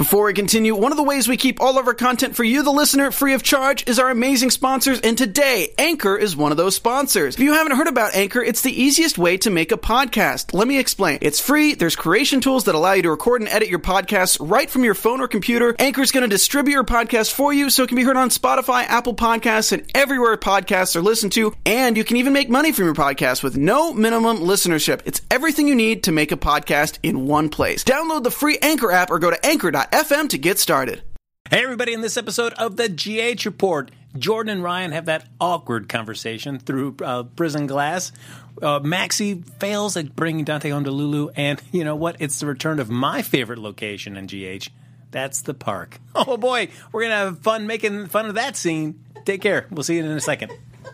Before we continue, one of the ways we keep all of our content for you, the listener, free of charge is our amazing sponsors, and today, Anchor is one of those sponsors. If you haven't heard about Anchor, it's the easiest way to make a podcast. Let me explain. It's free, there's creation tools that allow you to record and edit your podcasts right from your phone or computer. Anchor's going to distribute your podcast for you so it can be heard on Spotify, Apple Podcasts, and everywhere podcasts are listened to, and you can even make money from your podcast with no minimum listenership. It's everything you need to make a podcast in one place. Download the free Anchor app or go to anchor.fm to get started. Hey everybody, in this episode of the GH Report, Jordan and Ryan have that awkward conversation through prison glass. Maxie fails at bringing Dante home to Lulu, and you know what? It's the return of my favorite location in GH. That's the park. Oh boy, we're going to have fun making fun of that scene. Take care. We'll see you in a second.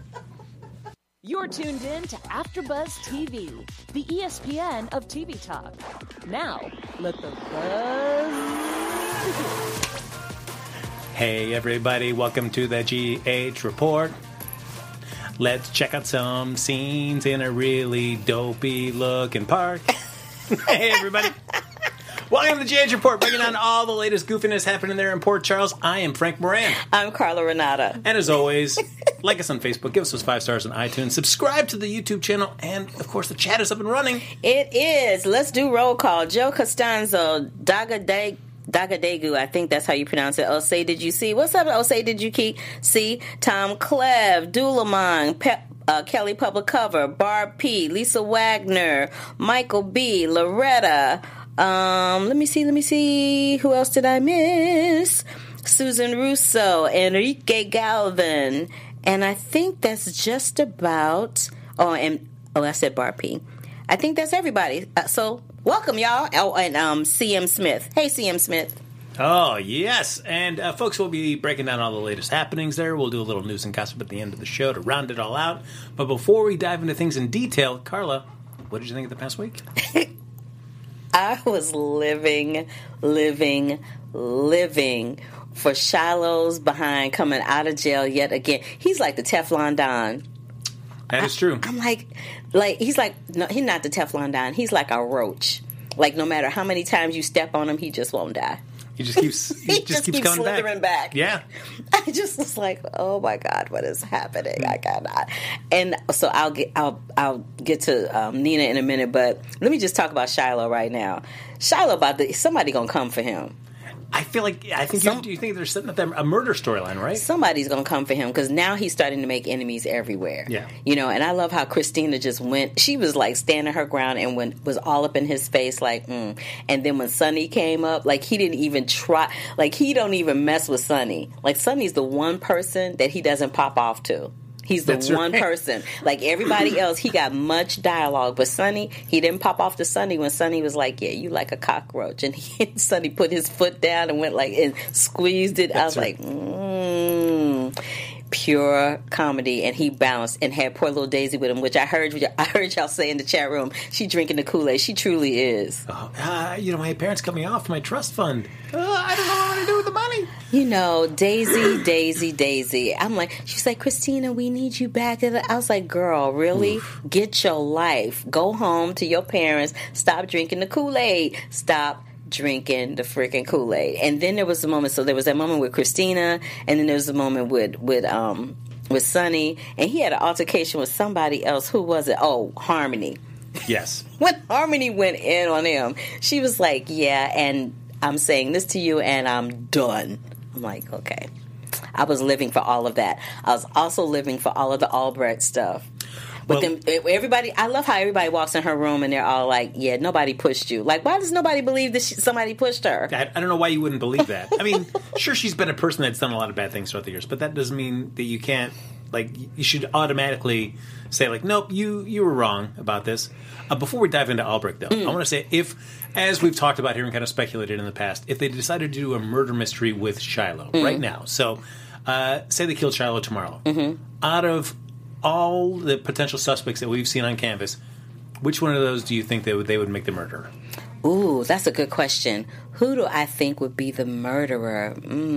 You're tuned in to AfterBuzz TV, the ESPN of TV talk. Now, let the buzz begin. Hey everybody, welcome to the GH Report. Let's check out some scenes in a really dopey looking park. Hey everybody. Welcome to the GH Report, breaking down all the latest goofiness happening there in Port Charles. I am Frank Moran. I'm Carla Renata. And as always, like us on Facebook, give us those 5 stars on iTunes, subscribe to the YouTube channel, and of course the chat is up and running. It is. Let's do roll call. Joe Costanzo, Dagadegu, I think that's how you pronounce it. Osei, did you see? What's up, Osei, did you see? Tom Clev, Dulamong, Kelly Public Cover, Barb P, Lisa Wagner, Michael B, Loretta. Let me see. Who else did I miss? Susan Russo, Enrique Galvin. And I think that's just about... I said Barb P. I think that's everybody. So, welcome, y'all. Oh, and CM Smith. Hey, CM Smith. Oh, yes. And, folks, we'll be breaking down all the latest happenings there. We'll do a little news and gossip at the end of the show to round it all out. But before we dive into things in detail, Carla, what did you think of the past week? I was living for Shiloh's behind coming out of jail yet again. He's like the Teflon Don. That is true. I'm like he's like, no, he's not the Teflon Don. He's like a roach. Like no matter how many times you step on him, he just won't die. He just keeps coming slithering back. Yeah. I just was like, oh my God, what is happening? I cannot. And so I'll get to Nina in a minute, but let me just talk about Shiloh right now. Shiloh somebody gonna come for him. I think you think they're setting up a murder storyline, right? Somebody's going to come for him because now he's starting to make enemies everywhere. Yeah. You know, and I love how Christina just went. She was like standing her ground and was all up in his face like, And then when Sonny came up, like he didn't even try. Like he don't even mess with Sonny. Like Sonny's the one person that he doesn't pop off to. He's the one person. Like everybody else, he got much dialogue. But Sonny, he didn't pop off to Sonny when Sonny was like, yeah, you like a cockroach. And Sonny put his foot down and went like, and squeezed it. I was like, pure comedy. And he bounced and had poor little Daisy with him, which I heard y'all say in the chat room. She drinking the Kool-Aid. She truly is. My parents cut me off my trust fund. I don't know what to do with the money. You know, Daisy. I'm like, she's like, Christina, we need you back. And I was like, girl, really? Oof. Get your life. Go home to your parents. Stop drinking the Kool-Aid. Stop drinking the freaking Kool-Aid. And then there was a moment. So there was that moment with Christina, and then there was a moment with Sonny, and he had an altercation with somebody else. Who was it? Oh, Harmony. Yes. When Harmony went in on him, she was like, yeah, and I'm saying this to you, and I'm done. I'm like, okay. I was living for all of that. I was also living for all of the Albrecht stuff. But then everybody, I love how everybody walks in her room and they're all like, yeah, nobody pushed you. Like, why does nobody believe that somebody pushed her? I don't know why you wouldn't believe that. I mean, sure, she's been a person that's done a lot of bad things throughout the years, but that doesn't mean that you can't, like, you should automatically say, like, nope, you were wrong about this. Before we dive into Albrecht, though, I want to say, if, as we've talked about here and kind of speculated in the past, if they decided to do a murder mystery with Shiloh right now, so say they killed Shiloh tomorrow, out of all the potential suspects that we've seen on canvas, which one of those do you think they would make the murderer? Ooh, that's a good question. Who do I think would be the murderer?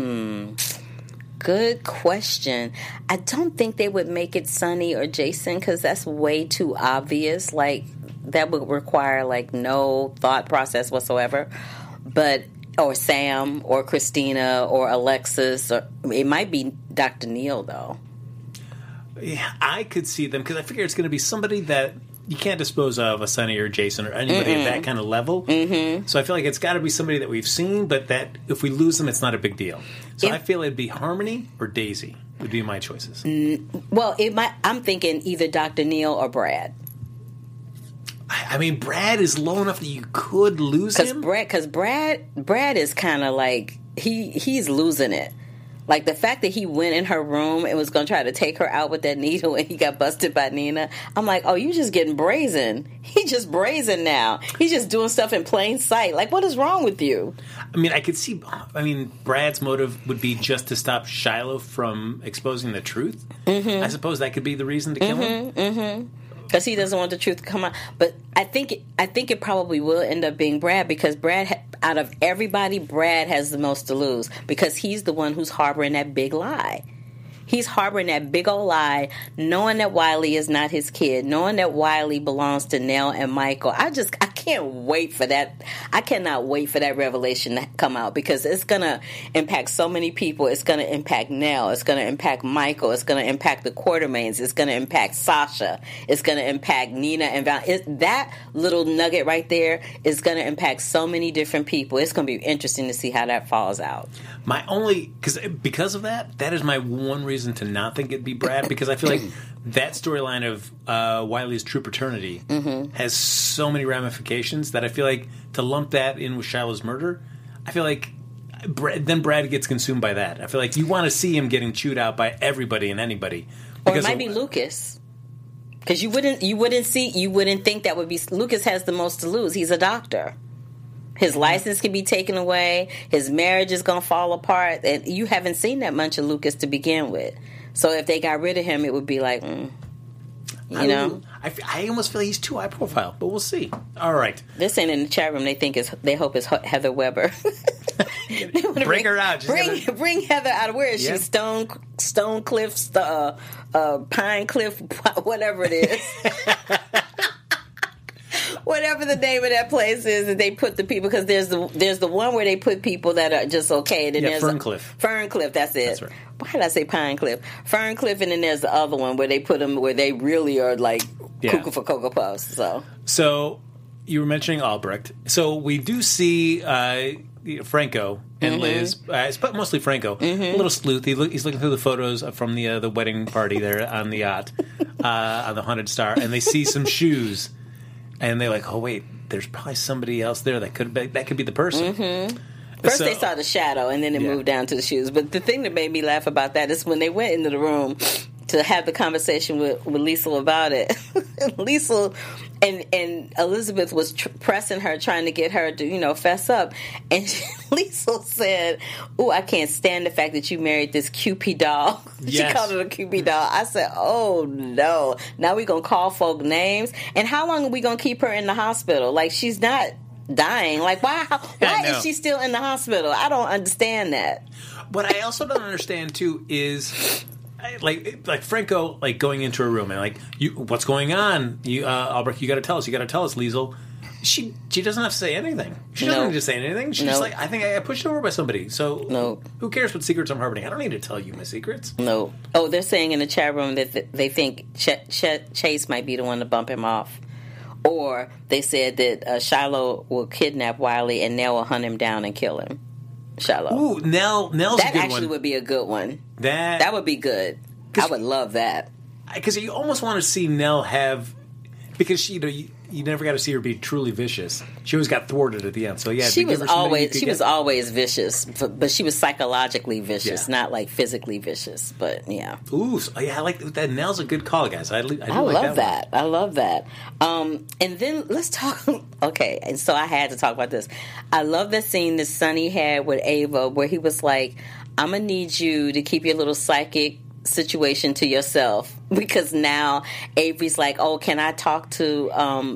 Good question. I don't think they would make it Sonny or Jason because that's way too obvious. Like, that would require, like, no thought process whatsoever. But or Sam or Christina or Alexis, or it might be Dr. Neil though. Yeah, I could see them because I figure it's going to be somebody that you can't dispose of, a Sonny or Jason or anybody at that kind of level. Mm-hmm. So I feel like it's got to be somebody that we've seen, but that if we lose them, it's not a big deal. So I feel it'd be Harmony or Daisy would be my choices. Well, I'm thinking either Dr. Neil or Brad. I mean, Brad is low enough that you could lose him. Because Brad is kind of like he's losing it. Like the fact that he went in her room and was going to try to take her out with that needle and he got busted by Nina. I'm like, oh, you just getting brazen. He's just brazen now. He's just doing stuff in plain sight. Like, what is wrong with you? I mean, I could see, Brad's motive would be just to stop Shiloh from exposing the truth. Mm-hmm. I suppose that could be the reason to kill him. Mm-hmm. Because he doesn't want the truth to come out. But I think it probably will end up being Brad because out of everybody, Brad has the most to lose because he's the one who's harboring that big lie. He's harboring that big old lie, knowing that Wiley is not his kid, knowing that Wiley belongs to Nell and Michael. I can't wait for that. I cannot wait for that revelation to come out because it's going to impact so many people. It's going to impact Nell. It's going to impact Michael. It's going to impact the Quartermains. It's going to impact Sasha. It's going to impact Nina and Val. That little nugget right there is going to impact so many different people. It's going to be interesting to see how that falls out. Because of that is my one reason to not think it'd be Brad, because I feel like that storyline of Wiley's true paternity has so many ramifications that I feel like to lump that in with Shiloh's murder, I feel like then Brad gets consumed by that. I feel like you want to see him getting chewed out by everybody and anybody. Or it might be Lucas. Because you wouldn't think that would be Lucas has the most to lose. He's a doctor. His license can be taken away. His marriage is going to fall apart. And you haven't seen that much of Lucas to begin with. So if they got rid of him, it would be like, know. I almost feel he's too high profile, but we'll see. All right. This ain't in the chat room. They hope it's Heather Weber. Bring her out. Bring Heather out. Where is she? Stone Cliff, Pine Cliff, whatever it is. Whatever the name of that place is that they put the people, because there's the one where they put people that are just okay, and then there's Ferncliff, that's it. That's right. Why did I say Pine Cliff? Ferncliff, and then there's the other one where they put them where they really are like cuckoo for Cocoa Puffs. So you were mentioning Albrecht. So we do see Franco and Liz, but mostly Franco, a little sleuth. He's looking through the photos from the wedding party there on the yacht, on the Haunted Star, and they see some shoes. And they're like, oh, wait, there's probably somebody else there that could be the person. Mm-hmm. First they saw the shadow, and then they moved down to the shoes. But the thing that made me laugh about that is when they went into the room to have the conversation with Liesl about it. Liesl and Elizabeth was pressing her, trying to get her to, fess up. And Liesl said, "Oh, I can't stand the fact that you married this Cupid doll." Yes. She called it a Cupid doll. I said, "Oh no! Now we're gonna call folk names. And how long are we gonna keep her in the hospital? Like she's not dying. Like why is she still in the hospital? I don't understand that." What I also don't understand too is. Like Franco, going into a room and what's going on? Albrecht, you got to tell us, Liesl. She doesn't have to say anything. She doesn't need to say anything. She's just like, I think I got pushed over by somebody. So who cares what secrets I'm harboring? I don't need to tell you my secrets. No. Oh, they're saying in the chat room that they think Chase might be the one to bump him off. Or they said that Shiloh will kidnap Wiley and Nell will hunt him down and kill him. Shiloh. Ooh, Nell's a good one. That actually would be a good one. That would be good. I would love that. Because you almost want to see Nell have... Because you never got to see her be truly vicious. She always got thwarted at the end. So yeah, she was always vicious, but she was psychologically vicious, not like physically vicious. But yeah. Ooh, so, yeah, I like that. Nell's a good call, guys. I love that. I love that. And then let's talk. Okay, and so I had to talk about this. I love the scene that Sonny had with Ava, where he was like, "I'm gonna need you to keep your little psychic situation to yourself," because now Avery's like, "Oh, can I talk to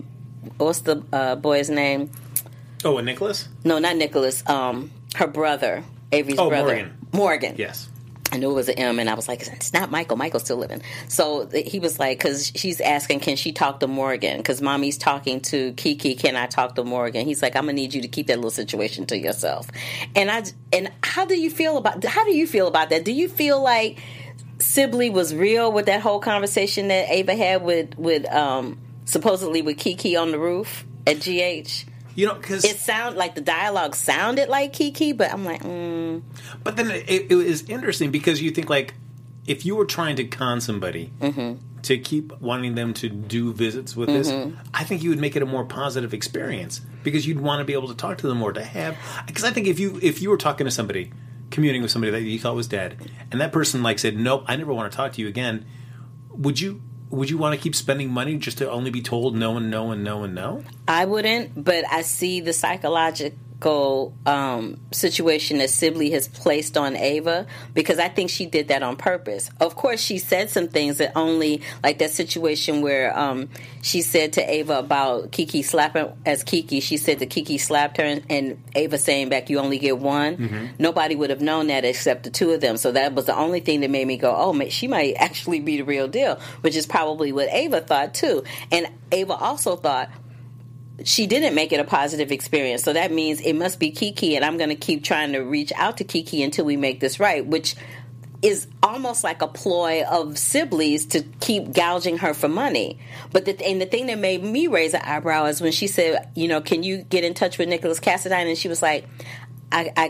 what's the boy's name?" Oh, Nicholas? No, not Nicholas. Her brother, Avery's brother, Morgan. Morgan. Yes. I knew it was an M, and I was like, it's not Michael. Michael's still living. So he was like, because she's asking, can she talk to Morgan? Because Mommy's talking to Kiki, can I talk to Morgan? He's like, I'm going to need you to keep that little situation to yourself. And how do you feel about that? Do you feel like Sibley was real with that whole conversation that Ava had with supposedly with Kiki on the roof at GH? Because it sounded like the dialogue sounded like Kiki, but I'm like, But then it was interesting because you think, like, if you were trying to con somebody to keep wanting them to do visits with this, I think you would make it a more positive experience because you'd want to be able to talk to them more. Because I think if you were talking to somebody, communing with somebody that you thought was dead, and that person like said, "Nope, I never want to talk to you again," would you want to keep spending money just to only be told no and no and no and no? I wouldn't, but I see the psychological situation that Sibley has placed on Ava because I think she did that on purpose. Of course, she said some things that only, like that situation where she said to Ava about Kiki slapping, as Kiki, she said that Kiki slapped her and Ava saying back, you only get one. Nobody would have known that except the two of them. So that was the only thing that made me go, oh, she might actually be the real deal, which is probably what Ava thought too. And Ava also thought, she didn't make it a positive experience. So that means it must be Kiki, and I'm going to keep trying to reach out to Kiki until we make this right, which is almost like a ploy of Sibley's to keep gouging her for money. But the thing that made me raise an eyebrow is when she said, can you get in touch with Nicholas Cassadine? And she was like, I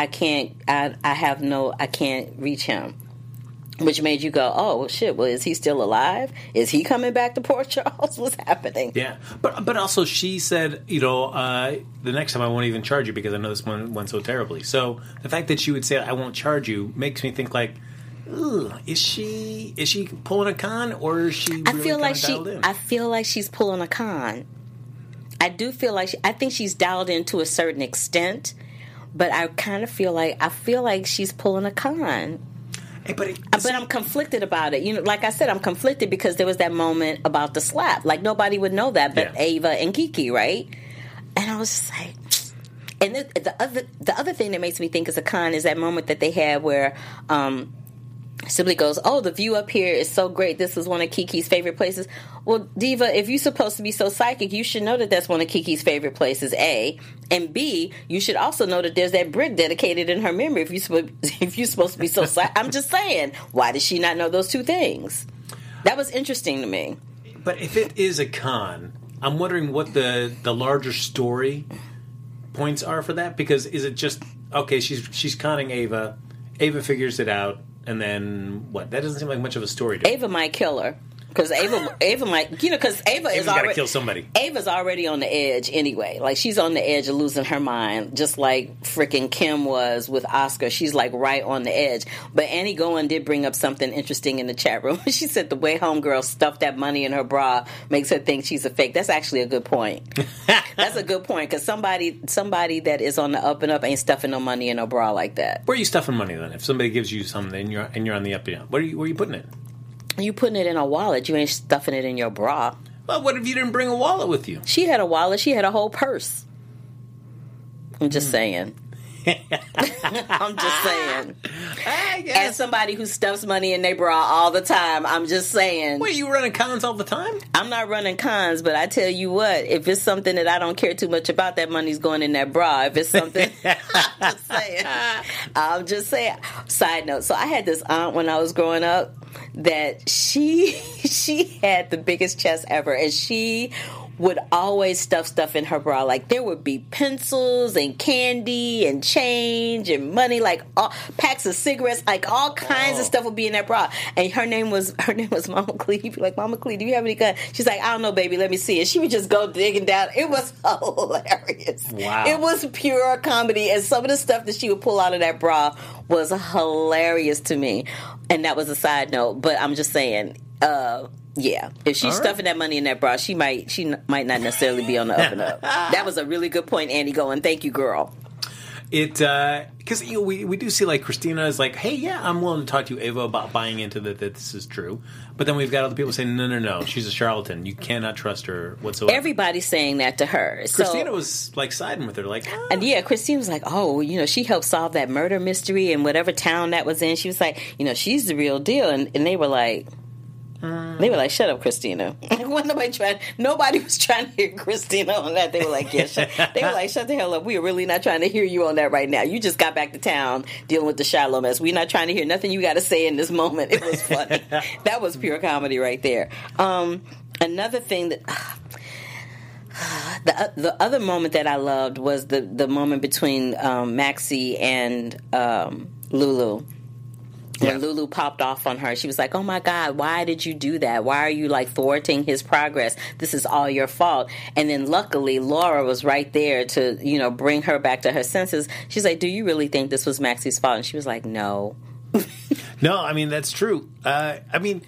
can't reach him. Which made you go, oh, well, shit, well, is he still alive? Is he coming back to Port Charles? What's happening? Yeah. But also she said, the next time I won't even charge you because I know this one went so terribly. So the fact that she would say I won't charge you makes me think like, is she pulling a con or is she really dialed in? I feel like she's pulling a con. I do feel like I think she's dialed in to a certain extent, but I kind of feel like she's pulling a con. But I'm conflicted about it. Like I said, I'm conflicted because there was that moment about the slap. Like nobody would know that but Ava and Kiki, right? And I was just like, and the other thing that makes me think is a con is that moment that they had where Sibley goes, oh, the view up here is so great. This was one of Kiki's favorite places. Well, Diva, if you're supposed to be so psychic, you should know that that's one of Kiki's favorite places, A. And B, you should also know that there's that brick dedicated in her memory if you're supposed to be so psychic. I'm just saying, why does she not know those two things? That was interesting to me. But if it is a con, I'm wondering what the larger story points are for that. Because is it just, okay, she's conning Ava. Ava figures it out. And then what? That doesn't seem like much of a story to me. Ava might kill her. Because Ava might, because Ava is already... got to kill somebody. Ava's already on the edge anyway. Like, she's on the edge of losing her mind, just like freaking Kim was with Oscar. She's, like, right on the edge. But Annie Goen did bring up something interesting in the chat room. She said the way homegirl stuffed that money in her bra makes her think she's a fake. That's actually a good point. That's a good point, because somebody that is on the up and up ain't stuffing no money in her bra like that. Where are you stuffing money, then? If somebody gives you something and you're on the up and up, where are you putting it? You putting it in a wallet. You ain't stuffing it in your bra. Well, what if you didn't bring a wallet with you? She had a wallet. She had a whole purse. I'm just saying. I'm just saying. I guess. As somebody who stuffs money in their bra all the time, I'm just saying. Wait, you running cons all the time? I'm not running cons, but I tell you what, if it's something that I don't care too much about, that money's going in that bra. If it's something, I'm just saying. Side note, so I had this aunt when I was growing up that she had the biggest chest ever, and she would always stuff in her bra. Like, there would be pencils and candy and change and money, like all, packs of cigarettes, like all kinds of stuff would be in that bra. And her name was Mama Clee. He'd be like, Mama Clee, do you have any gun? She's like, I don't know, baby, let me see. And she would just go digging down. It was hilarious. Wow. It was pure comedy. And some of the stuff that she would pull out of that bra was hilarious to me. And that was a side note. But I'm just saying, yeah, if she's stuffing that money in that bra, she might not necessarily be on the up and up. That was a really good point, Annie Goen. Thank you, girl. Because we do see like Christina is like, hey, yeah, I'm willing to talk to you, Ava, about buying into that this is true. But then we've got other people saying, no, she's a charlatan. You cannot trust her whatsoever. Everybody's saying that to her. Christina was like siding with her, like, and yeah, Christina was like, oh, she helped solve that murder mystery in whatever town that was in. She was like, she's the real deal, and they were like. They were like, shut up, Christina. Nobody was trying to hear Christina on that. They were like, yeah, they were like, shut the hell up. We are really not trying to hear you on that right now. You just got back to town dealing with the Shiloh mess. We're not trying to hear nothing you got to say in this moment. It was funny. That was pure comedy right there. Another thing that... the other moment that I loved was the moment between Maxie and Lulu. When Lulu popped off on her, she was like, oh my God, why did you do that? Why are you like thwarting his progress? This is all your fault. And then luckily Laura was right there to, bring her back to her senses. She's like, do you really think this was Maxie's fault? And she was like, no. No, I mean, that's true. I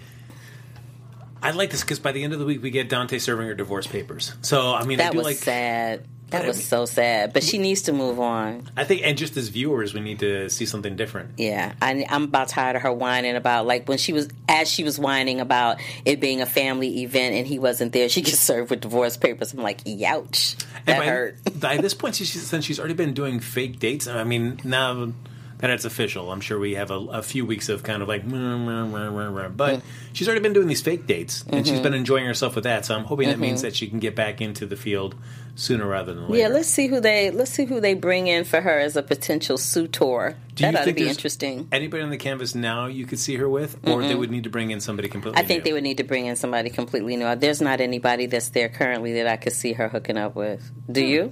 like this because by the end of the week we get Dante serving her divorce papers. So, I mean, that was sad. That was so sad. But she needs to move on. I think, and just as viewers, we need to see something different. Yeah. I'm about tired of her whining about, like, as she was whining about it being a family event and he wasn't there, she gets served with divorce papers. I'm like, youch. That hurt. By this point, since she's already been doing fake dates, I mean, now that it's official, I'm sure we have a few weeks of kind of like, but she's already been doing these fake dates, and she's been enjoying herself with that. So I'm hoping that means that she can get back into the field sooner rather than later. Yeah, let's see who they bring in for her as a potential suitor. That ought to be interesting. Anybody on the canvas now you could see her with, or they would need to bring in somebody completely new? I think they would need to bring in somebody completely new. There's not anybody that's there currently that I could see her hooking up with. Do you?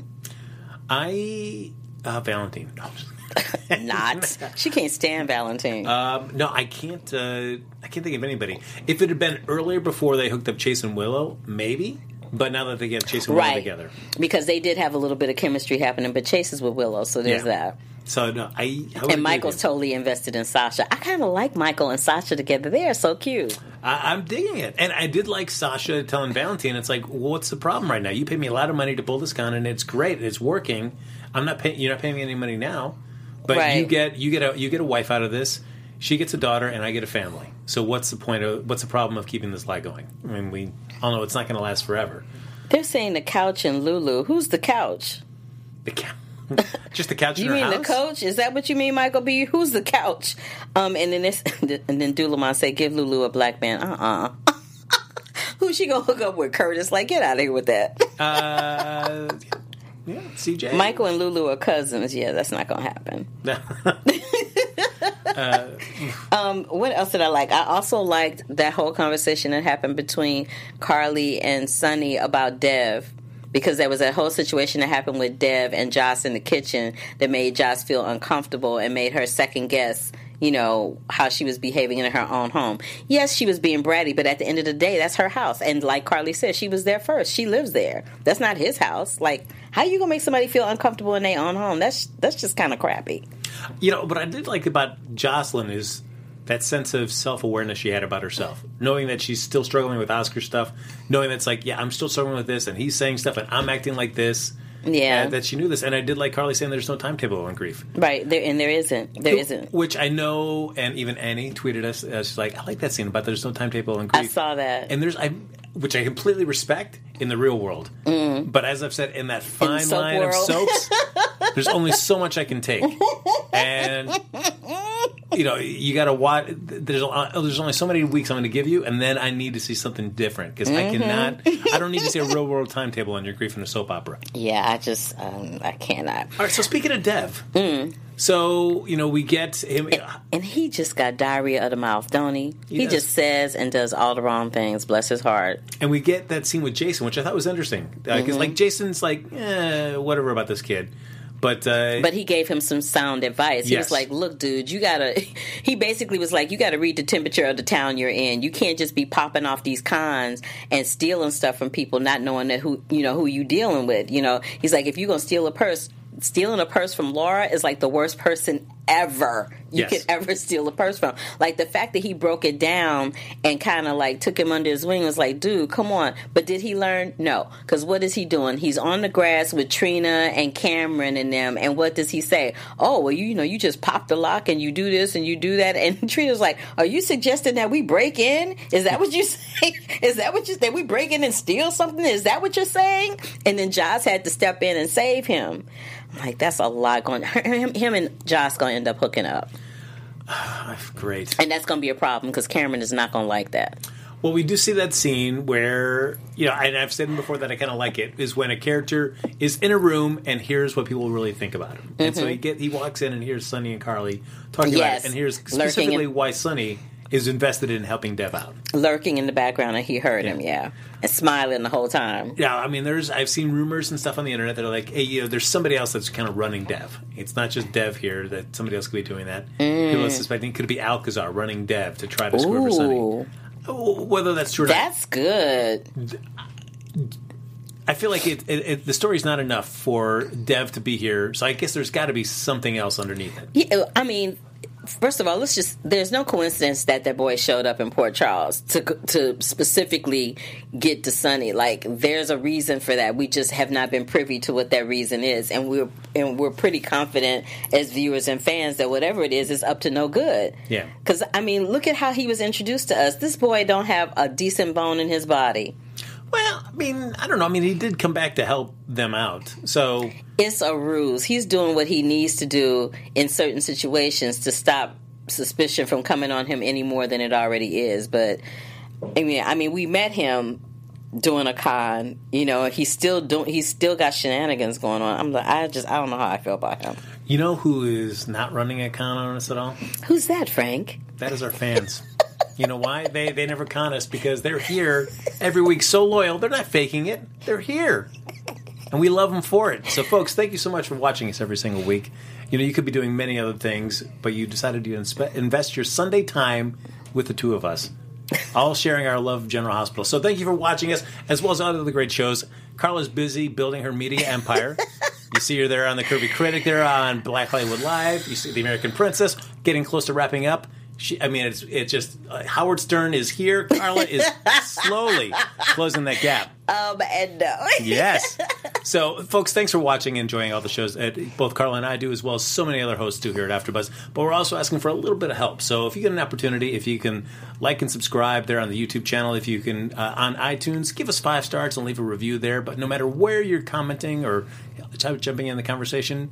Valentine. No. Not. She can't stand Valentine. No, I can't think of anybody. If it had been earlier before they hooked up Chase and Willow, maybe. But now that they get Chase and Willow together, because they did have a little bit of chemistry happening, but Chase is with Willow, so there's that. So no, and Michael's totally invested in Sasha. I kind of like Michael and Sasha together. They are so cute. I'm digging it, and I did like Sasha telling Valentine, "It's like, well, what's the problem right now? You paid me a lot of money to pull this con, and it's great, it's working. I'm not paying. You're not paying me any money now." But you get a wife out of this. She gets a daughter, and I get a family. So what's the problem of keeping this lie going? I mean, we all know it's not going to last forever. They're saying the couch and Lulu. Who's the couch? The couch. Just the couch in her house? You mean the coach? Is that what you mean, Michael B? Who's the couch? And then Dulamon say, give Lulu a black man. Who's she gonna hook up with? Curtis? Like, get out of here with that. Yeah, CJ. Michael and Lulu are cousins. Yeah, that's not going to happen. What else did I like? I also liked that whole conversation that happened between Carly and Sonny about Dev. Because there was a whole situation that happened with Dev and Joss in the kitchen that made Joss feel uncomfortable and made her second guess, how she was behaving in her own home. Yes, she was being bratty, but at the end of the day, that's her house. And like Carly said, she was there first. She lives there. That's not his house. Like, how you going to make somebody feel uncomfortable in their own home? That's just kind of crappy. What I did like about Jocelyn is that sense of self-awareness she had about herself. Knowing that she's still struggling with Oscar stuff. Knowing that's like, yeah, I'm still struggling with this, and he's saying stuff, and I'm acting like this. Yeah. That she knew this. And I did like Carly saying there's no timetable on grief. Right. There isn't. There isn't. Which I know, and even Annie tweeted us, she's like, I like that scene about there's no timetable on grief. I saw that. And which I completely respect in the real world. Mm. But as I've said, in that fine line of soaps, there's only so much I can take. And, you got to watch. There's only so many weeks I'm going to give you, and then I need to see something different. Because I don't need to see a real world timetable on your grief in a soap opera. Yeah, I cannot. All right, so speaking of Dev. So, we get him. And he just got diarrhea of the mouth, don't he? He just says and does all the wrong things. Bless his heart. And we get that scene with Jason, which I thought was interesting. Because, Jason's like, whatever about this kid. But he gave him some sound advice. He was like, look, dude, he basically was like, you got to read the temperature of the town you're in. You can't just be popping off these cons and stealing stuff from people, not knowing who you dealing with. He's like, if you're going to steal a purse, stealing a purse from Laura is like the worst person ever you Yes. could ever steal a purse from. Like, the fact that he broke it down and kind of like took him under his wing was like, dude, come on. But did he learn? No. Because what is he doing? He's on the grass with Trina and Cameron and them. And what does he say? Oh, well, you just pop the lock and you do this and you do that. And Trina's like, are you suggesting that we break in? Is that what you say? Is that what you that we break in and steal something? Is that what you're saying? And then Joss had to step in and save him. I'm like, that's a lot going. Him and Joss going to end up hooking up. Great. And that's going to be a problem because Cameron is not going to like that. Well, we do see that scene where, and I've said before that I kind of like it, is when a character is in a room and hears what people really think about him. And so he walks in and hears Sonny and Carly talking about it and hears specifically why Sonny is invested in helping Dev out. Lurking in the background, and he heard him, and smiling the whole time. Yeah, I mean, I've seen rumors and stuff on the internet that are like, hey, there's somebody else that's kind of running Dev. It's not just Dev here, that somebody else could be doing that. People are suspecting it could be Alcazar running Dev to try to screw over Sonny. Whether that's true or not. That's good. I feel like the story's not enough for Dev to be here, so I guess there's got to be something else underneath it. Yeah, I mean, first of all, there's no coincidence that boy showed up in Port Charles to specifically get to Sonny. Like, there's a reason for that. We just have not been privy to what that reason is, and we're pretty confident as viewers and fans that whatever it is up to no good. Yeah. Because, I mean, look at how he was introduced to us. This boy don't have a decent bone in his body. Well, I mean, I don't know. I mean, he did come back to help them out, so... It's a ruse. He's doing what he needs to do in certain situations to stop suspicion from coming on him any more than it already is. But, I mean, we met him doing a con. He's still got shenanigans going on. I'm like, I don't know how I feel about him. You know who is not running a con on us at all? Who's that, Frank? That is our fans. You know why? They never con us because they're here every week so loyal. They're not faking it. They're here. And we love them for it. So, folks, thank you so much for watching us every single week. You could be doing many other things, but you decided to invest your Sunday time with the two of us, all sharing our love of General Hospital. So thank you for watching us, as well as all the other great shows. Carla's busy building her media empire. You see her there on the Curvy Critic, there on Black Hollywood Live. You see the American Princess getting close to wrapping up. It's just Howard Stern is here. Carla is slowly closing that gap. And no. Yes. So, folks, thanks for watching and enjoying all the shows that both Carla and I do, as well as so many other hosts do here at AfterBuzz. But we're also asking for a little bit of help. So, if you get an opportunity, if you can like and subscribe there on the YouTube channel, if you can on iTunes, give us 5 stars and leave a review there. But no matter where you're commenting or jumping in the conversation,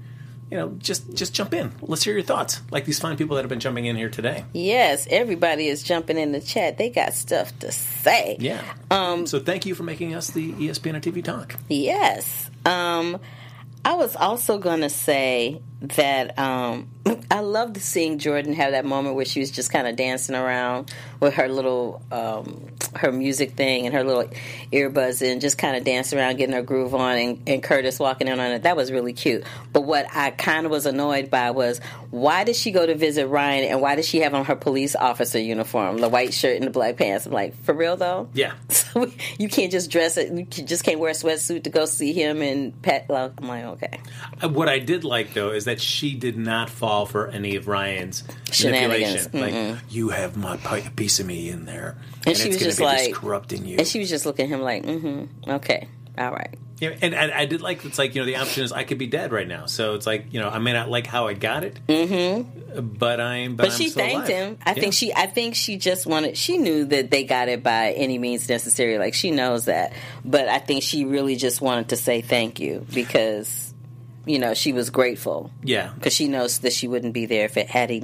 just jump in. Let's hear your thoughts, like these fine people that have been jumping in here today. Yes, everybody is jumping in the chat. They got stuff to say. Yeah. So thank you for making us the ESPN and TV Talk. Yes. I was also going to say that I loved seeing Jordan have that moment where she was just kind of dancing around with her little her music thing and her little earbuds in, just kind of dancing around, getting her groove on, and Curtis walking in on it. That was really cute. But what I kind of was annoyed by was, why did she go to visit Ryan, and why did she have on her police officer uniform, the white shirt and the black pants? I'm like, for real though? Yeah. So you can't just dress it. You just can't wear a sweatsuit to go see him and pet. I'm like, okay. What I did like, though, is that she did not fall for any of Ryan's manipulation. Like, you have my piece of me in there, and she it's was just be like corrupting you. And she was just looking at him like, okay, all right. Yeah, and I did like, it's like, the option is I could be dead right now. So it's like, I may not like how I got it, but I'm she still thanked alive. him. I think she just wanted. She knew that they got it by any means necessary. Like, she knows that, but I think she really just wanted to say thank you because, she was grateful. Yeah, because she knows that she wouldn't be there if it had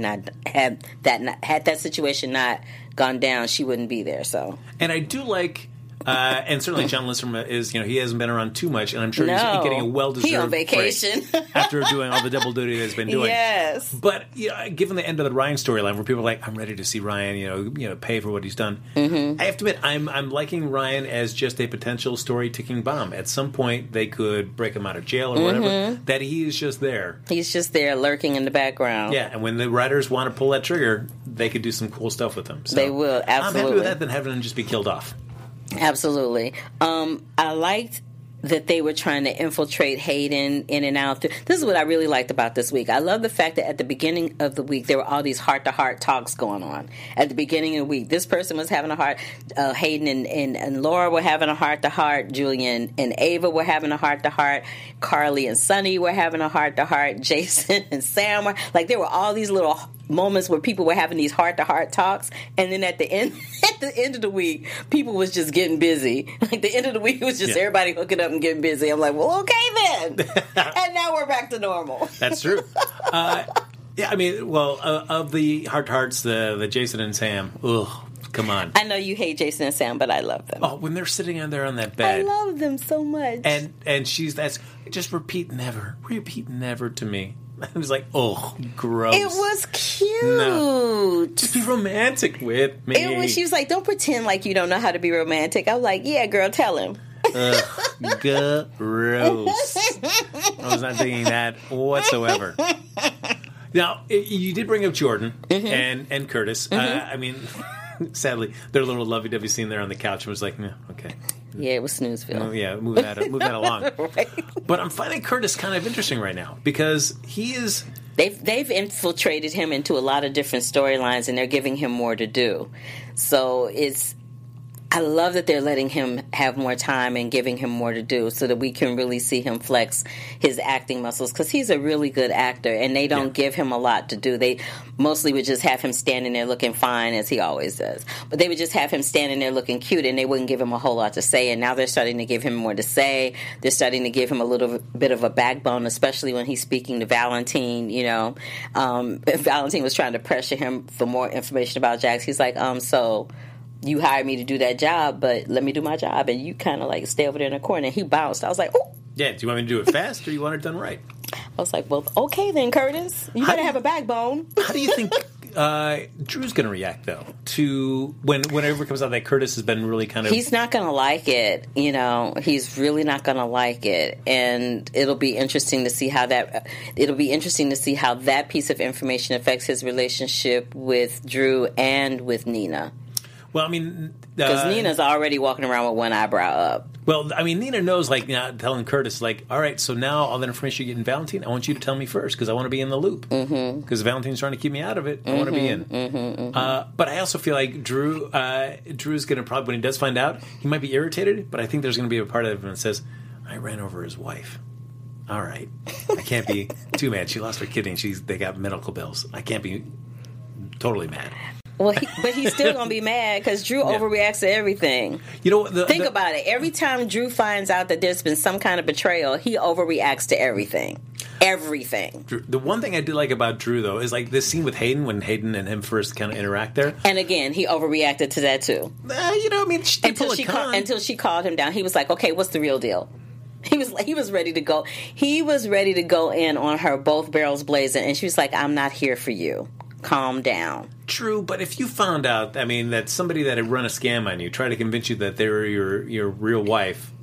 that situation not gone down. She wouldn't be there. So, and I do like. And certainly John Lindstrom is, he hasn't been around too much, and I'm sure he's getting a well-deserved he on vacation break after doing all the double duty that he's been doing. Yes. But, given the end of the Ryan storyline where people are like, I'm ready to see Ryan, pay for what he's done, I have to admit, I'm liking Ryan as just a potential story ticking bomb. At some point, they could break him out of jail or whatever, that he is just there. He's just there lurking in the background. Yeah, and when the writers want to pull that trigger, they could do some cool stuff with him. So they will, absolutely. I'm happy with that than having him just be killed off. Absolutely. I liked that they were trying to infiltrate Hayden in and out. This is what I really liked about this week. I love the fact that at the beginning of the week, there were all these heart-to-heart talks going on. At the beginning of the week, this person was having a heart. Hayden and Laura were having a heart-to-heart. Julian and Ava were having a heart-to-heart. Carly and Sonny were having a heart-to-heart. Jason and Sam were... Like, there were all these little moments where people were having these heart-to-heart talks, and then at the end of the week, people was just getting busy. Like, the end of the week was just everybody hooking up and getting busy. I'm like, well, okay then. And now we're back to normal. That's true. Yeah, I mean, well, of the heart-to-hearts, the Jason and Sam, ugh, come on. I know you hate Jason and Sam, but I love them. Oh, when they're sitting on there on that bed. I love them so much. And that's just repeat never to me. I was like, oh, gross. It was cute. No. Just be romantic with me. She was like, don't pretend like you don't know how to be romantic. I was like, yeah, girl, tell him. Gross. I was not thinking that whatsoever. Now, you did bring up Jordan and Curtis. I mean, sadly, their little lovey-dovey scene there on the couch was like, okay. Yeah, it was Snoozeville. Oh, yeah, move that along. Right. But I'm finding Curtis kind of interesting right now because he is... They've infiltrated him into a lot of different storylines, and they're giving him more to do. So I love that they're letting him have more time and giving him more to do so that we can really see him flex his acting muscles, because he's a really good actor, and they don't give him a lot to do. They mostly would just have him standing there looking fine, as he always does. But they would just have him standing there looking cute, and they wouldn't give him a whole lot to say. And now they're starting to give him more to say. They're starting to give him a little bit of a backbone, especially when he's speaking to Valentine. You know, Valentine was trying to pressure him for more information about Jax. He's like, so... you hired me to do that job, but let me do my job, and you kind of like stay over there in the corner. And he bounced. I was like, oh. Yeah, do you want me to do it fast, or you want it done right? I was like, well, okay then, Curtis. You better have a backbone. How do you think Drew's going to react, though, to whenever it comes out that Curtis has been really kind of... He's not going to like it, you know. He's really not going to like it. And it'll be interesting to see how that piece of information affects his relationship with Drew and with Nina. Well, I mean... because Nina's already walking around with one eyebrow up. Well, I mean, Nina knows, like, telling Curtis, like, all right, so now all that information you get in Valentine, I want you to tell me first, because I want to be in the loop. Because Valentine's trying to keep me out of it. I want to be in. But I also feel like Drew's going to probably, when he does find out, he might be irritated, but I think there's going to be a part of him that says, I ran over his wife. All right. I can't be too mad. She lost her kidney, and they got medical bills. I can't be totally mad. Well, but he's still going to be mad because Drew overreacts to everything. You know, think about it. Every time Drew finds out that there's been some kind of betrayal, he overreacts to everything. Everything. The one thing I do like about Drew, though, is like this scene with Hayden, when Hayden and him first kind of interact there. And again, he overreacted to that too. You know, I mean, until she called him down, he was like, "Okay, what's the real deal?" He was ready to go. He was ready to go in on her, both barrels blazing, and she was like, "I'm not here for you. Calm down." True, but if you found out, I mean, that somebody that had run a scam on you tried to convince you that they were your real wife,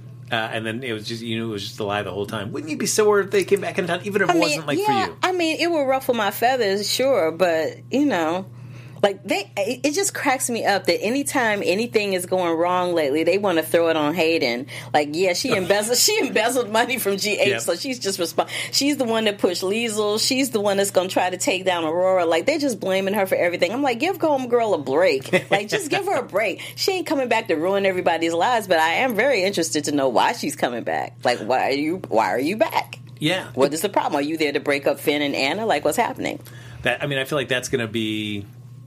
and then it was just, you know, it was just a lie the whole time, wouldn't you be sore if they came back in town, even if it wasn't for you? I mean, it would ruffle my feathers, sure, but you know. Like, it just cracks me up that anytime anything is going wrong lately, they want to throw it on Hayden. Like, yeah, she embezzled money from GH, so she's just she's the one that pushed Liesl. She's the one that's going to try to take down Aurora. Like, they're just blaming her for everything. I'm like, give homegirl a break. Like, just give her a break. She ain't coming back to ruin everybody's lives, but I am very interested to know why she's coming back. Like, why are you back? Yeah. What is the problem? Are you there to break up Finn and Anna? Like, what's happening? I feel like that's going to be...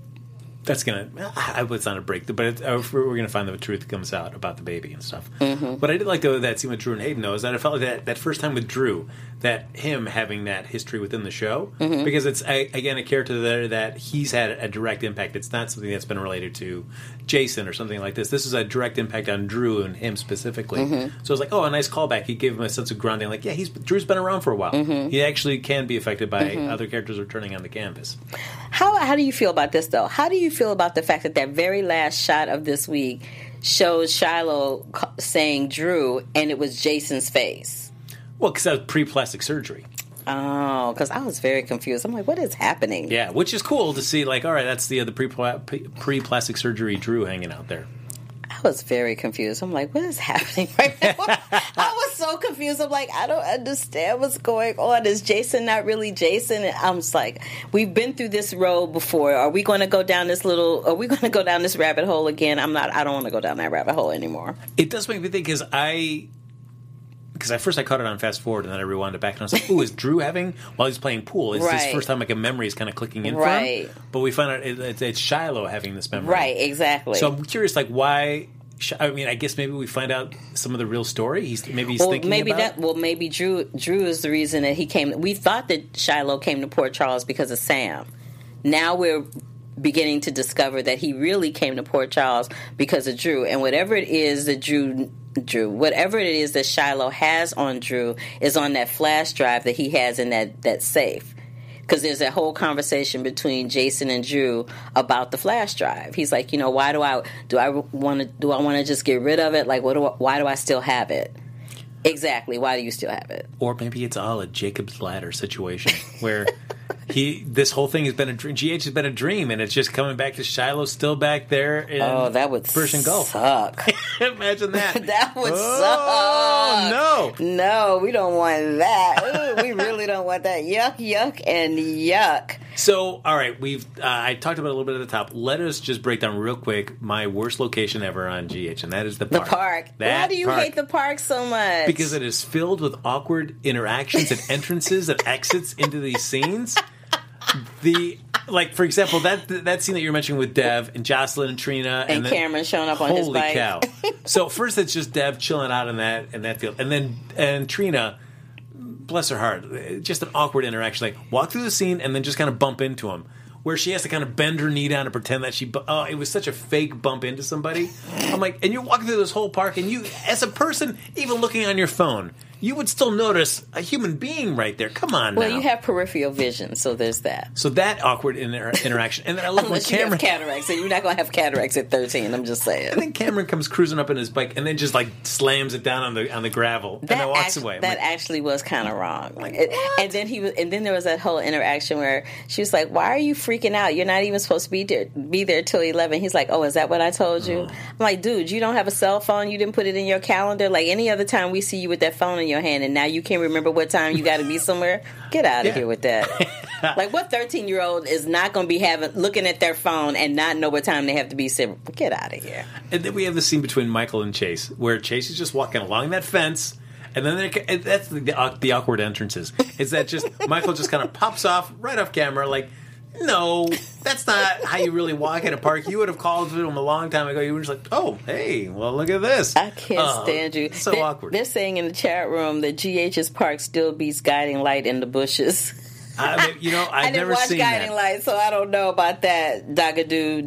it's not a break, but we're going to find the truth that comes out about the baby and stuff. But I did like, though, that scene with Drew and Hayden, though, is that I felt like that first time with Drew, that him having that history within the show, because it's, again, a character there that he's had a direct impact. It's not something that's been related to Jason or something like this. This is a direct impact on Drew and him specifically. So it was like, oh, a nice callback. He gave him a sense of grounding. Like, yeah, Drew's been around for a while. He actually can be affected by other characters returning on the canvas. How do you feel about this, though? How do you feel about the fact that very last shot of this week shows Shiloh saying Drew, and it was Jason's face? Well, because that was pre-plastic surgery. Oh, because I was very confused. I'm like, what is happening? Yeah, which is cool to see. Like, all right, that's the pre-plastic surgery Drew hanging out there. I was very confused. I'm like, what is happening right now? I was so confused. I'm like, I don't understand what's going on. Is Jason not really Jason? And I'm just like, we've been through this road before. Are we going to go down this rabbit hole again? I don't want to go down that rabbit hole anymore. It does make me think, because at first I caught it on fast forward, and then I rewound it back, and I was like, "Ooh, is Drew having while he's playing pool? Is this first time like a memory is kind of clicking in for him?" But we find out it's Shiloh having this memory, right? Exactly. So I'm curious, like, why? I mean, I guess maybe we find out some of the real story. He's thinking about. Maybe Drew is the reason that he came. We thought that Shiloh came to Port Charles because of Sam. Now we're beginning to discover that he really came to Port Charles because of Drew, and whatever it is that whatever it is that Shiloh has on Drew is on that flash drive that he has in that safe. Because there's that whole conversation between Jason and Drew about the flash drive. He's like, why do I want to just get rid of it? Like, why do I still have it? Exactly. Why do you still have it? Or maybe it's all a Jacob's Ladder situation where this whole thing has been a dream. GH has been a dream, and it's just coming back to Shiloh still back there in that would Persian Gulf. Suck. Imagine that. That would suck. Oh, no. No, we don't want that. Ooh, we really don't want that. Yuck, yuck, and yuck. So, all right, I talked about it a little bit at the top. Let us just break down real quick my worst location ever on GH, and that is the park. The park. Why do you hate the park so much? Because it is filled with awkward interactions and entrances and exits into these scenes. For example, that scene that you're mentioning with Dev and Jocelyn and Trina and Cameron showing up on his bike. Holy cow! So first, it's just Dev chilling out in that field, and Trina, bless her heart, just an awkward interaction. Like walk through the scene and then just kind of bump into him, where she has to kind of bend her knee down and pretend that it was such a fake bump into somebody. I'm like, and you're walking through this whole park, and you, as a person, even looking on your phone, you would still notice a human being right there. Come on, well, now. You have peripheral vision, so there's that. So that awkward interaction, and then I love when Cameron. You have cataracts, and you're not going to have cataracts at 13. I'm just saying. And then Cameron comes cruising up in his bike, and then just like slams it down on the gravel, and then walks away. That actually was kind of wrong. And then there was that whole interaction where she was like, "Why are you freaking out? You're not even supposed to be there till 11." He's like, "Oh, is that what I told you?" I'm like, "Dude, you don't have a cell phone. You didn't put it in your calendar. Like any other time we see you with that phone in your hand, and now you can't remember what time you got to be somewhere. Get out of here with that." Like, what 13-year-old is not going to be looking at their phone and not know what time they have to be sitting? Get out of here. And then we have the scene between Michael and Chase, where Chase is just walking along that fence, and then that's the awkward entrances. Is that just Michael just kind of pops off right off camera, like, no, that's not how you really walk in a park. You would have called to him a long time ago. You were just like, "Oh, hey, well, look at this." I can't stand you. So awkward. They're saying in the chat room that GH's park still beats Guiding Light in the bushes. I've never seen that. I didn't watch Guiding Light, so I don't know about that. Dagadoo,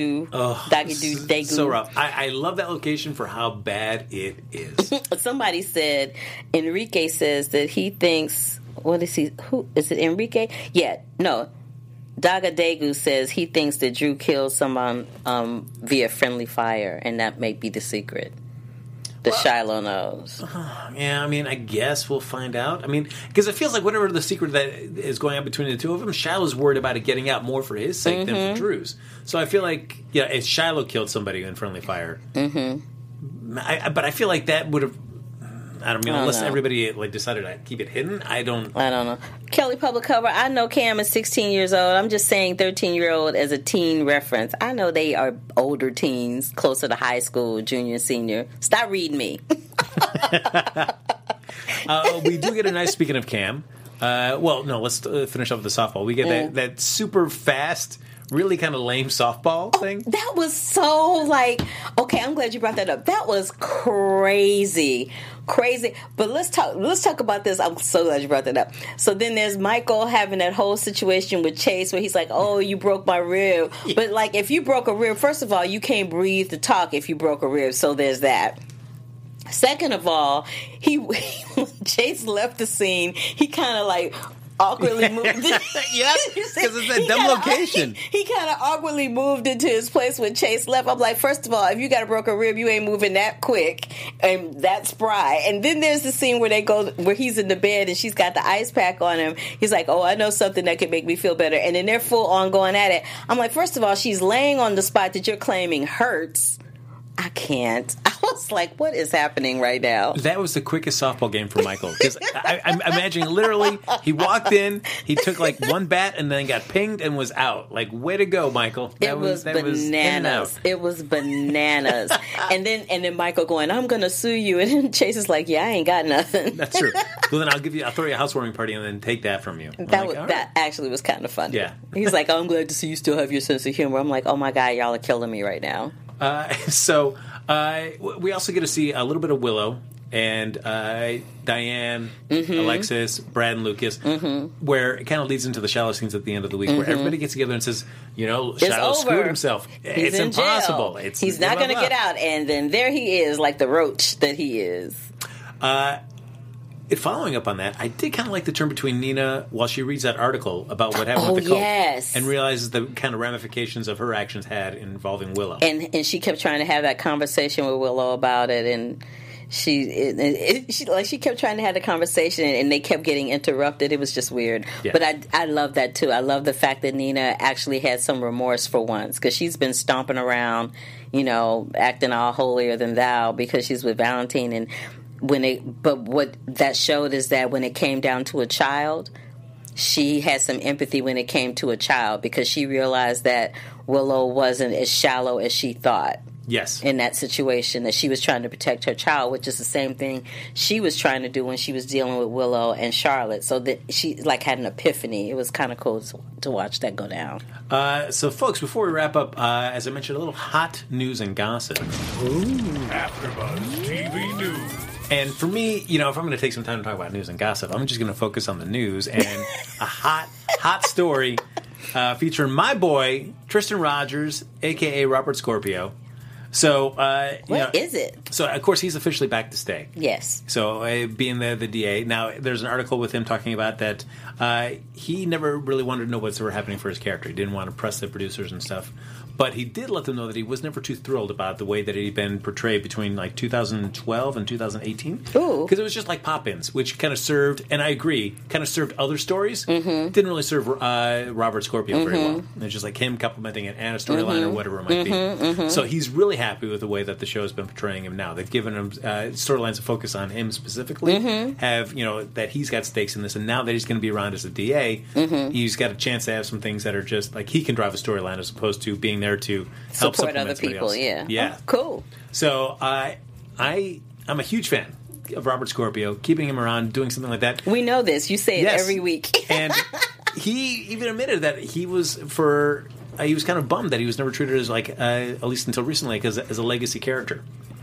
Dagu. So rough. I love that location for how bad it is. Somebody said, Enrique says that he thinks, what is he? Who is it? Enrique? Yeah, no. Dagadegu says he thinks that Drew killed someone via friendly fire, and that may be the secret. Shiloh knows. Yeah, I mean, I guess we'll find out. I mean, because it feels like whatever the secret that is going on between the two of them, Shiloh's worried about it getting out more for his sake than for Drew's. So I feel like, if Shiloh killed somebody in friendly fire, but I feel like that would have. I don't mean, unless everybody decided to keep it hidden. I don't know. Kelly Public Cover, I know Cam is 16 years old. I'm just saying 13-year-old as a teen reference. I know they are older teens, closer to high school, junior, senior. Stop reading me. We do get a nice, speaking of Cam, let's finish up with the softball. We get that super fast, really kind of lame softball thing. That was so okay, I'm glad you brought that up. That was crazy. But let's talk about this. I'm so glad you brought that up. So then there's Michael having that whole situation with Chase where he's like, "Oh, you broke my rib." Yeah. But if you broke a rib, first of all, you can't breathe to talk if you broke a rib. So there's that. Second of all, Chase left the scene. He kind of awkwardly moved. Yeah, because it's that dumb location. He kind of awkwardly moved into his place when Chase left. I'm like, first of all, if you got a broken rib, you ain't moving that quick and that spry. And then there's the scene where he's in the bed and she's got the ice pack on him. He's like, "Oh, I know something that could make me feel better." And then they're full on going at it. I'm like, first of all, she's laying on the spot that you're claiming hurts. I can't. I was like, what is happening right now? That was the quickest softball game for Michael. Because I'm imagining literally he walked in, he took like one bat and then got pinged and was out. Like, way to go, Michael. It was bananas. It was bananas. and then Michael going, I'm going to sue you. And then Chase is like, yeah, I ain't got nothing. That's true. Well, then I'll throw you a housewarming party and then take that from you. That actually was kind of funny. Yeah. He's like, oh, I'm glad to see you still have your sense of humor. I'm like, oh my God, y'all are killing me right now. So we also get to see a little bit of Willow and Diane, Alexis, Brad, and Lucas, where it kind of leads into the Shallow scenes at the end of the week, where everybody gets together and says, Shallow screwed himself. It's impossible. He's not going to get out. And then there he is, like the roach that he is. Following up on that, I did kind of like the turn between Nina while she reads that article about what happened with the cult, and realizes the kind of ramifications of her actions had involving Willow. And she kept trying to have that conversation with Willow about it, and she kept trying to have the conversation, and they kept getting interrupted. It was just weird. Yeah. But I love that too. I love the fact that Nina actually had some remorse for once, because she's been stomping around, acting all holier than thou because she's with Valentine. And but what that showed is that when it came down to a child, she had some empathy when it came to a child, because she realized that Willow wasn't as shallow as she thought. Yes. In that situation, that she was trying to protect her child, which is the same thing she was trying to do when she was dealing with Willow and Charlotte. So that she had an epiphany. It was kind of cool to watch that go down. So, folks, before we wrap up, as I mentioned, a little hot news and gossip. AfterBuzz TV News. And for me, if I'm going to take some time to talk about news and gossip, I'm just going to focus on the news and a hot story featuring my boy, Tristan Rogers, a.k.a. Robert Scorpio. So, what is it? So, of course, he's officially back to stay. Yes. So, being the DA. Now, there's an article with him talking about that he never really wanted to know what's ever happening for his character. He didn't want to press the producers and stuff. But he did let them know that he was never too thrilled about the way that he'd been portrayed between 2012 and 2018. Ooh. Because it was just like pop-ins, which kind of served, and I agree, kind of served other stories. Mm-hmm. Didn't really serve Robert Scorpio very well. It's just like him complimenting it and a storyline or whatever it might be. So he's really happy with the way that the show has been portraying him now. They've given him storylines to focus on him specifically, have, that he's got stakes in this, and now that he's going to be around as a DA, he's got a chance to have some things that are just like he can drive a storyline as opposed to being there to help support other people. Else. Yeah. Oh, cool. So I'm a huge fan of Robert Scorpio, keeping him around, doing something like that. We know this. You say it every week. And he even admitted that he was kind of bummed that he was never treated as at least until recently, as a legacy character.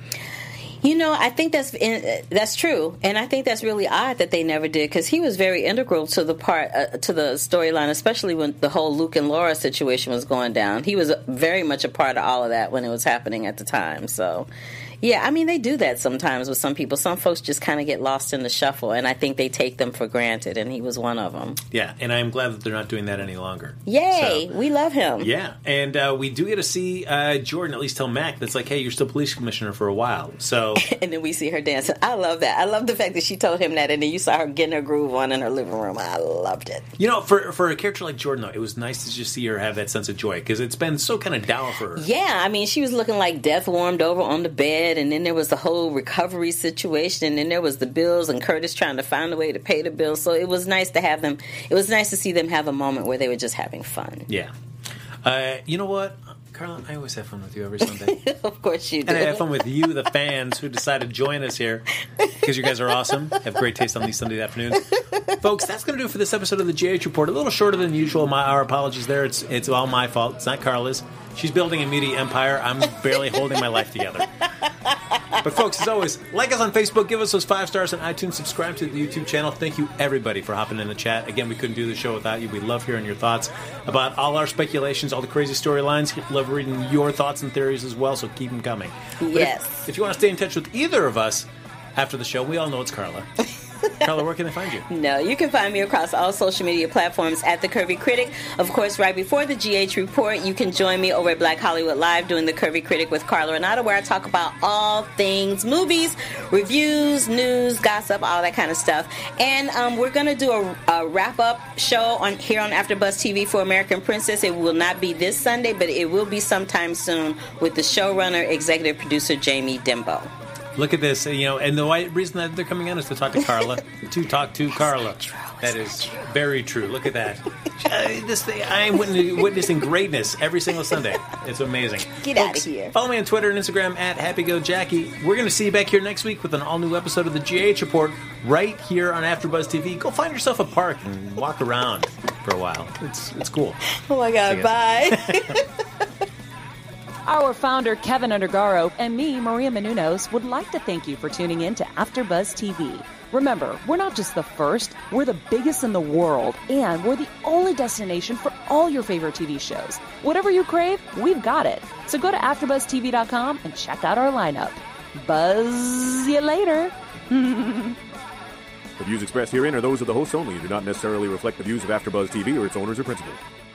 I think that's true, and I think that's really odd that they never did, because he was very integral to the storyline, especially when the whole Luke and Laura situation was going down. He was very much a part of all of that when it was happening at the time. So, yeah, I mean, they do that sometimes with some people. Some folks just kind of get lost in the shuffle, and I think they take them for granted, and he was one of them. Yeah, and I'm glad that they're not doing that any longer. Yay! So, we love him. Yeah, and we do get to see Jordan at least tell Mac that's like, hey, you're still police commissioner for a while. So, and then we see her dancing. I love that. I love the fact that she told him that, and then you saw her getting her groove on in her living room. I loved it. For a character like Jordan, though, it was nice to just see her have that sense of joy, because it's been so kind of dour for her. Yeah, I mean, she was looking like death warmed over on the bed, and then there was the whole recovery situation, and then there was the bills, and Curtis trying to find a way to pay the bills. So it was nice to have them. It was nice to see them have a moment where they were just having fun. Yeah. You know what, Carla? I always have fun with you every Sunday. Of course you do. And I have fun with you, the fans, who decided to join us here, because you guys are awesome. Have great taste on these Sunday afternoons. Folks, that's going to do it for this episode of the GH Report. A little shorter than usual. Our apologies there. It's all my fault. It's not Carla's. She's building a media empire. I'm barely holding my life together. But folks, as always, like us on Facebook, give us those 5 stars on iTunes, subscribe to the YouTube channel. Thank you, everybody, for hopping in the chat. Again, we couldn't do the show without you. We love hearing your thoughts about all our speculations, all the crazy storylines. Love reading your thoughts and theories as well, so keep them coming. Yes. If you want to stay in touch with either of us after the show, we all know it's Carla. Carla, where can they find you? No, you can find me across all social media platforms at The Curvy Critic. Of course, right before the GH Report, you can join me over at Black Hollywood Live doing The Curvy Critic with Carla Renata, where I talk about all things movies, reviews, news, gossip, all that kind of stuff. And we're going to do a wrap-up show here on AfterBuzz TV for American Princess. It will not be this Sunday, but it will be sometime soon with the showrunner, executive producer Jamie Dimbo. Look at this, and the reason that they're coming on is to talk to Carla. To talk to Carla. That is very true. Look at that. This thing, I'm witnessing greatness every single Sunday. It's amazing. Get out of here. Follow me on Twitter and Instagram at HappyGoJackie. We're going to see you back here next week with an all-new episode of the GH Report right here on AfterBuzz TV. Go find yourself a park and walk around for a while. It's cool. Oh, my God. Bye. Our founder, Kevin Undergaro, and me, Maria Menounos, would like to thank you for tuning in to AfterBuzz TV. Remember, we're not just the first, we're the biggest in the world, and we're the only destination for all your favorite TV shows. Whatever you crave, we've got it. So go to AfterBuzzTV.com and check out our lineup. Buzz you later. The views expressed herein are those of the hosts only and do not necessarily reflect the views of AfterBuzz TV or its owners or principals.